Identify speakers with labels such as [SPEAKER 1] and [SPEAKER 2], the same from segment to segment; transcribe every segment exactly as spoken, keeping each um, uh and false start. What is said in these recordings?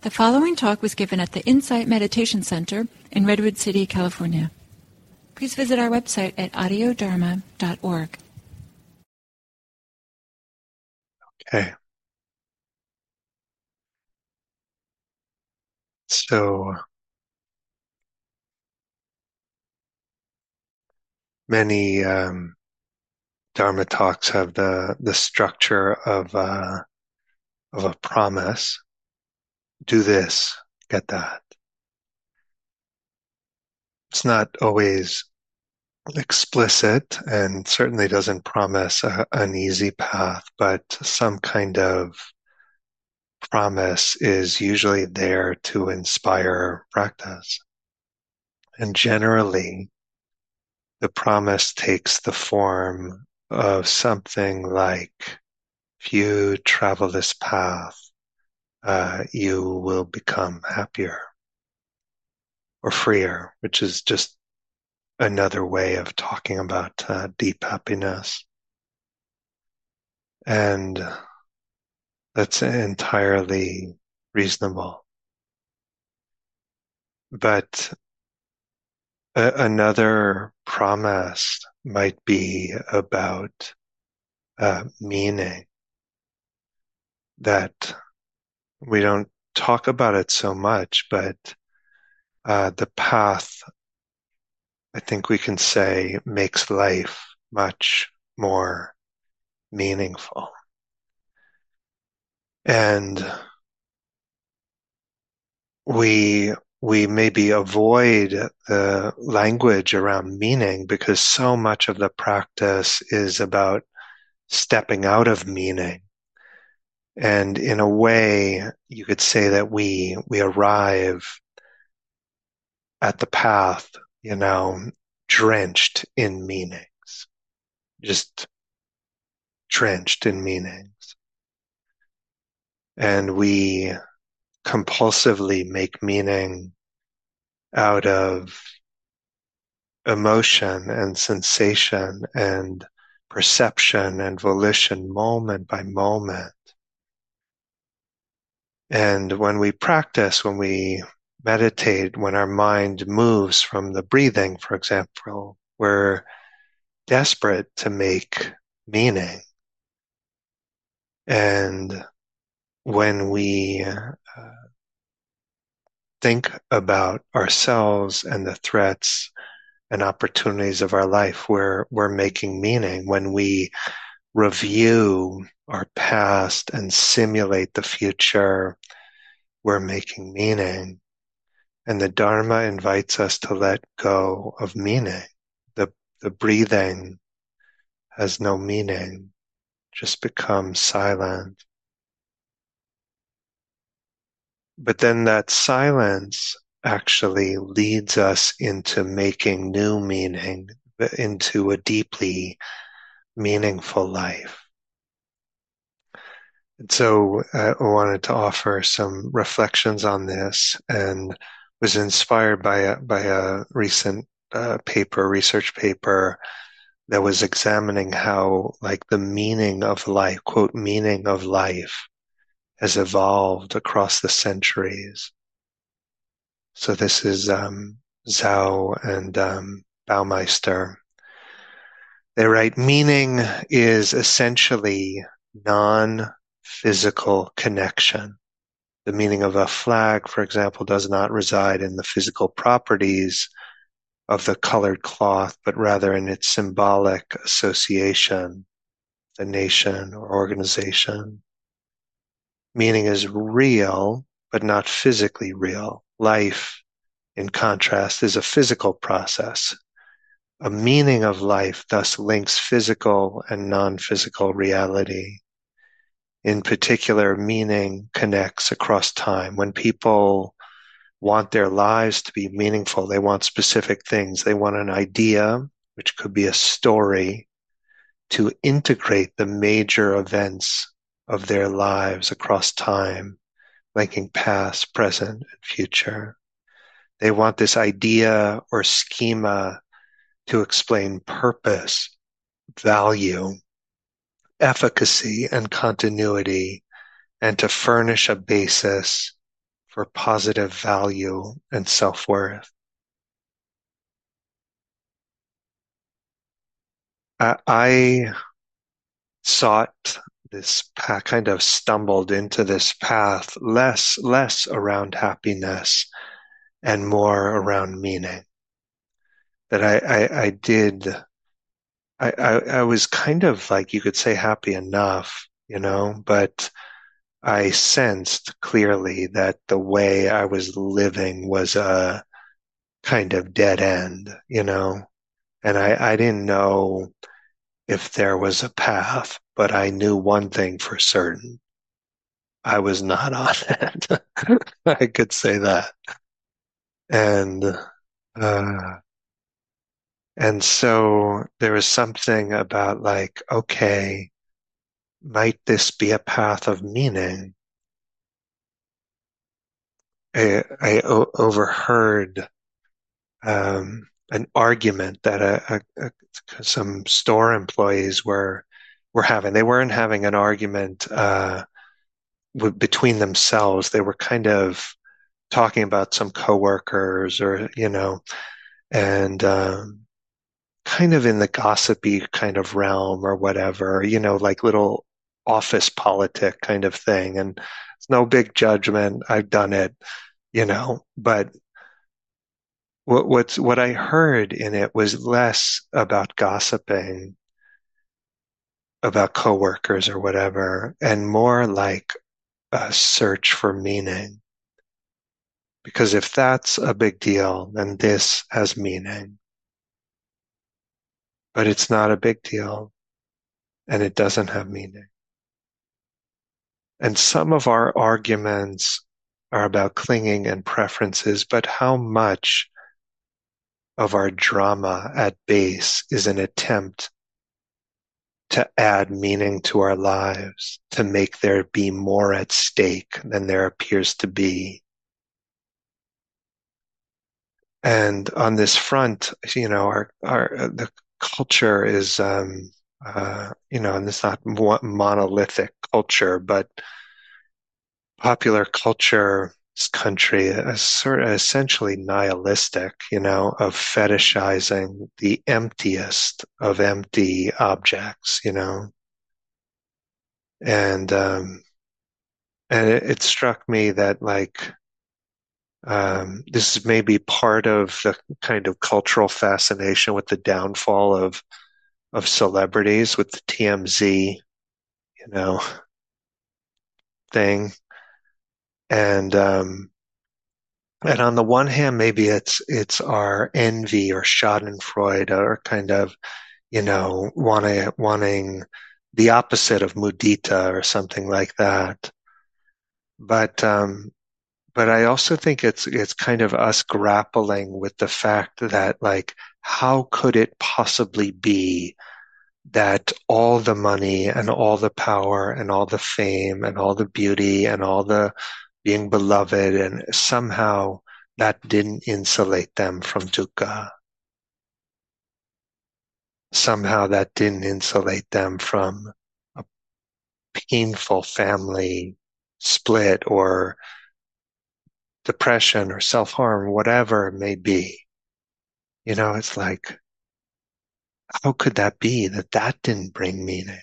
[SPEAKER 1] The following talk was given at the Insight Meditation Center in Redwood City, California. Please visit our website at audio dharma dot org.
[SPEAKER 2] Okay. So many um, Dharma talks have the the structure of uh, of a promise. Do this, get that. It's not always explicit and certainly doesn't promise a, an easy path, but some kind of promise is usually there to inspire practice. And generally, the promise takes the form of something like, if you travel this path, uh, you will become happier or freer, which is just another way of talking about uh, deep happiness. And that's entirely reasonable. But a- another promise might be about uh, meaning, that we don't talk about it so much, but uh, the path, I think we can say, makes life much more meaningful. And we we maybe avoid the language around meaning because so much of the practice is about stepping out of meaning. And in a way, you could say that we we arrive at the path, you know, drenched in meanings, just drenched in meanings. And we compulsively make meaning out of emotion and sensation and perception and volition moment by moment. And when we practice, when we meditate, when our mind moves from the breathing, for example, we're desperate to make meaning. And when we uh, think about ourselves and the threats and opportunities of our life, we're, we're making meaning. When we review our past and simulate the future, we're making meaning. And the Dharma invites us to let go of meaning. The, the breathing has no meaning, just becomes silent. But then that silence actually leads us into making new meaning, into a deeply meaningful life. And so uh, I wanted to offer some reflections on this, and was inspired by a, by a recent uh, paper, research paper, that was examining how, like, the meaning of life, quote, meaning of life has evolved across the centuries. So this is um, Zhao and um, Baumeister. They write, meaning is essentially non-physical connection. The meaning of a flag, for example, does not reside in the physical properties of the colored cloth, but rather in its symbolic association, the nation or organization. Meaning is real, but not physically real. Life, in contrast, is a physical process. A meaning of life thus links physical and non-physical reality. In particular, meaning connects across time. When people want their lives to be meaningful, they want specific things. They want an idea, which could be a story, to integrate the major events of their lives across time, linking past, present, and future. They want this idea or schema to explain purpose, value, efficacy, and continuity, and to furnish a basis for positive value and self-worth. I, I sought this path, kind of stumbled into this path less, less around happiness and more around meaning. That I, I, I did, I, I, I was kind of like, you could say happy enough, you know, but I sensed clearly that the way I was living was a kind of dead end, you know, and I, I didn't know if there was a path, but I knew one thing for certain. I was not on it. I could say that. And, uh, and so there was something about like, okay, might this be a path of meaning? I, I o- overheard um, an argument that a, a, a, some store employees were were having. They weren't having an argument uh, w- between themselves. They were kind of talking about some coworkers, or you know, and um, kind of in the gossipy kind of realm or whatever. You know, like little office politic kind of thing. And it's no big judgment. I've done it, you know, but what what's what I heard in it was less about gossiping about coworkers or whatever, and more like a search for meaning. Because if that's a big deal, then this has meaning. But it's not a big deal, and it doesn't have meaning. And some of our arguments are about clinging and preferences, but how much of our drama at base is an attempt to add meaning to our lives, to make there be more at stake than there appears to be. And on this front, you know, our, our, uh, the culture is, um, uh, you know, and it's not monolithic culture, but popular culture, this country is sort of essentially nihilistic, you know, of fetishizing the emptiest of empty objects, you know. And um, and it, it struck me that like um, this is maybe part of the kind of cultural fascination with the downfall of of celebrities with the T M Z, you know, thing. And um, and on the one hand, maybe it's it's our envy or Schadenfreude or kind of, you know, wanting wanting the opposite of mudita or something like that. But um, but I also think it's it's kind of us grappling with the fact that like how could it possibly be that all the money and all the power and all the fame and all the beauty and all the being beloved and somehow that didn't insulate them from dukkha. Somehow that didn't insulate them from a painful family split or depression or self-harm, whatever it may be. You know, it's like, how could that be that that didn't bring meaning?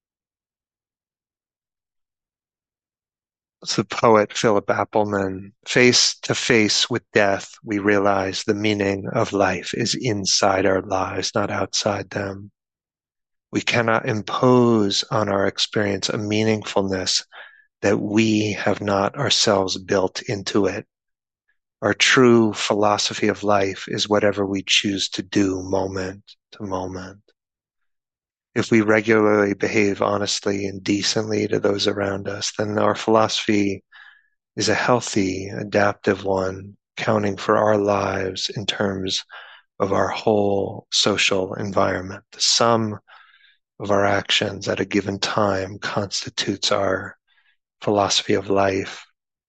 [SPEAKER 2] It's the poet Philip Appleman. Face to face with death, we realize the meaning of life is inside our lives, not outside them. We cannot impose on our experience a meaningfulness that we have not ourselves built into it. Our true philosophy of life is whatever we choose to do moment to moment. If we regularly behave honestly and decently to those around us, then our philosophy is a healthy, adaptive one, counting for our lives in terms of our whole social environment. The sum of our actions at a given time constitutes our philosophy of life.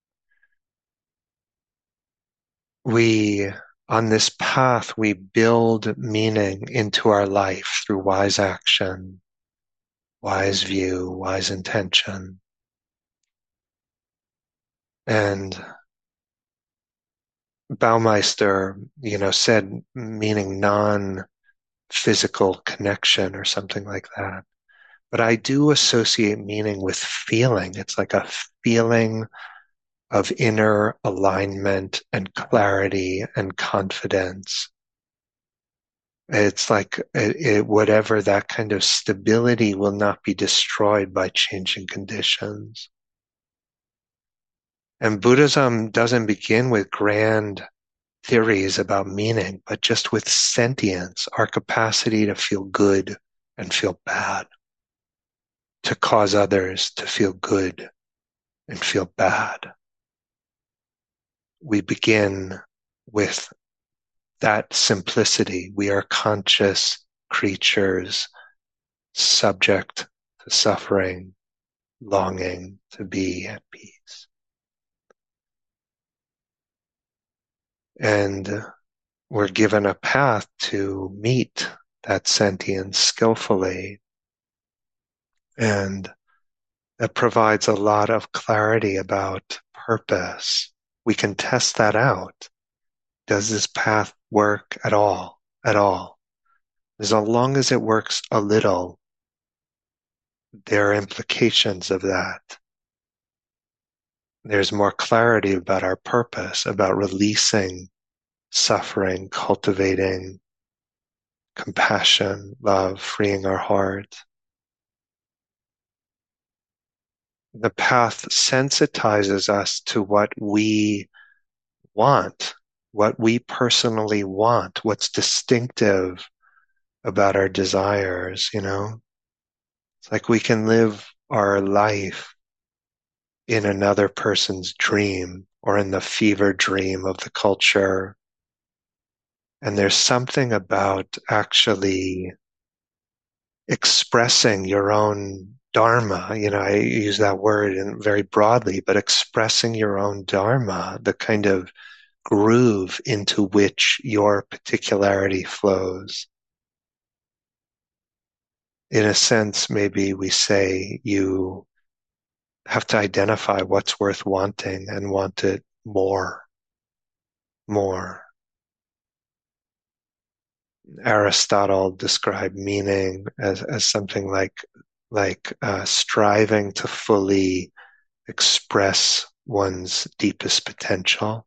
[SPEAKER 2] We, on this path, we build meaning into our life through wise action, wise view, wise intention. And Baumeister, you know, said meaning non-physical connection or something like that. But I do associate meaning with feeling. It's like a feeling of inner alignment and clarity and confidence. It's like it, it, whatever that kind of stability will not be destroyed by changing conditions. And Buddhism doesn't begin with grand theories about meaning, but just with sentience, our capacity to feel good and feel bad, to cause others to feel good and feel bad. We begin with that simplicity. We are conscious creatures, subject to suffering, longing to be at peace. And we're given a path to meet that sentience skillfully. And that provides a lot of clarity about purpose. We can test that out. Does this path work at all? At all? As long as it works a little, there are implications of that. There's more clarity about our purpose, about releasing suffering, cultivating compassion, love, freeing our heart. The path sensitizes us to what we want, what we personally want, what's distinctive about our desires, you know? It's like we can live our life in another person's dream or in the fever dream of the culture. And there's something about actually expressing your own dharma. You know, I use that word in very broadly, but expressing your own dharma, the kind of groove into which your particularity flows. In a sense, maybe we say you have to identify what's worth wanting and want it more, more. Aristotle described meaning as, as something like like uh, striving to fully express one's deepest potential.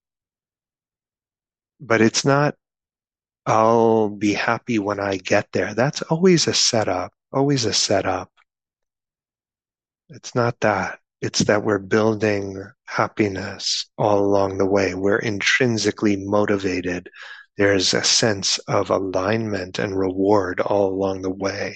[SPEAKER 2] But it's not, I'll be happy when I get there. That's always a setup, always a setup. It's not that. It's that we're building happiness all along the way. We're intrinsically motivated. There's a sense of alignment and reward all along the way.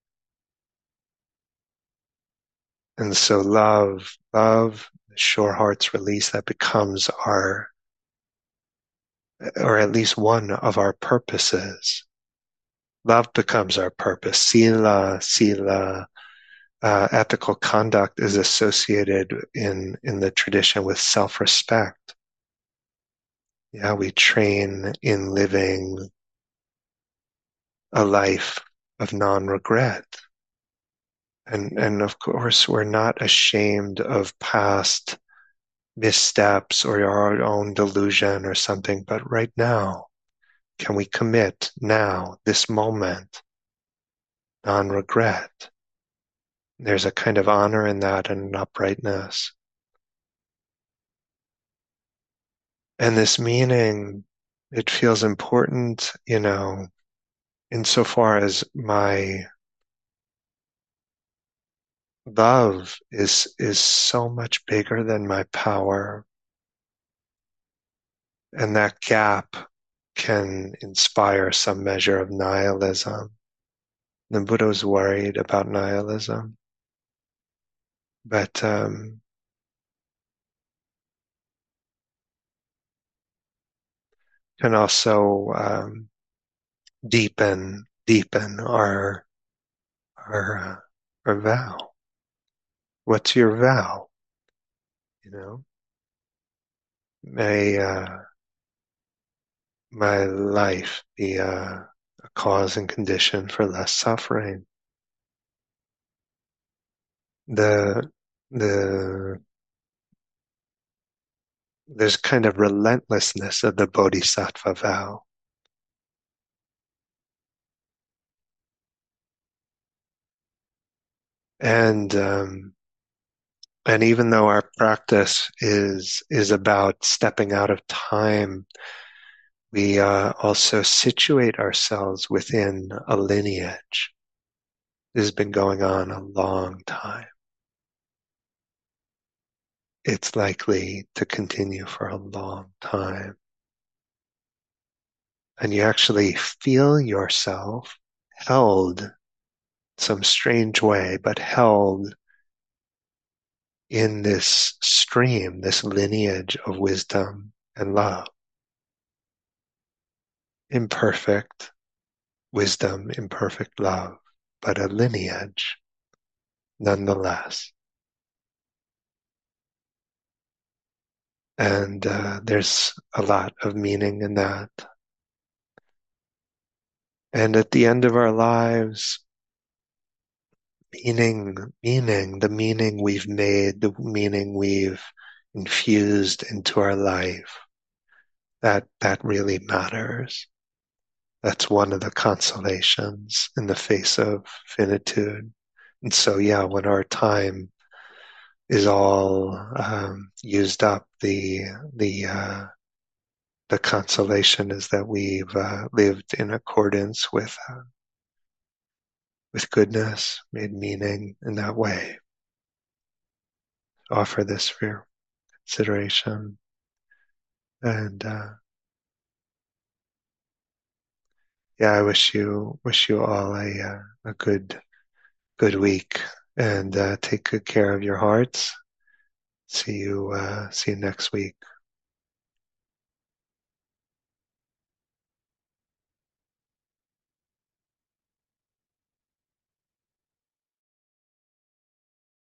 [SPEAKER 2] And so love, love, sure heart's release, that becomes our, or at least one of our purposes. Love becomes our purpose. Sila, sila, uh, ethical conduct is associated in, in the tradition with self-respect. Yeah, we train in living a life of non-regret. And, and of course, we're not ashamed of past missteps or our own delusion or something, but right now, can we commit now, this moment, non-regret? There's a kind of honor in that and an uprightness. And this meaning, it feels important, you know, insofar as my love is is so much bigger than my power. And that gap can inspire some measure of nihilism. The Buddha was worried about nihilism. But um, can also um, deepen deepen our our uh, our vow. What's your vow? You know, may uh, my life be a, a cause and condition for less suffering. The the there's kind of relentlessness of the bodhisattva vow. And um, and even though our practice is is about stepping out of time, we uh, also situate ourselves within a lineage. This has been going on a long time. It's likely to continue for a long time. And you actually feel yourself held some strange way, but held in this stream, this lineage of wisdom and love. Imperfect wisdom, imperfect love, but a lineage nonetheless. And uh, there's a lot of meaning in that. And at the end of our lives, meaning, meaning, the meaning we've made, the meaning we've infused into our life, that, that really matters. That's one of the consolations in the face of finitude. And so, yeah, when our time is all um, used up, the the uh, the consolation is that we've uh, lived in accordance with uh, with goodness, made meaning in that way. Offer this for your consideration, and uh, yeah, I wish you wish you all a uh, a good good week, and uh, take good care of your hearts. See you uh, see you next week.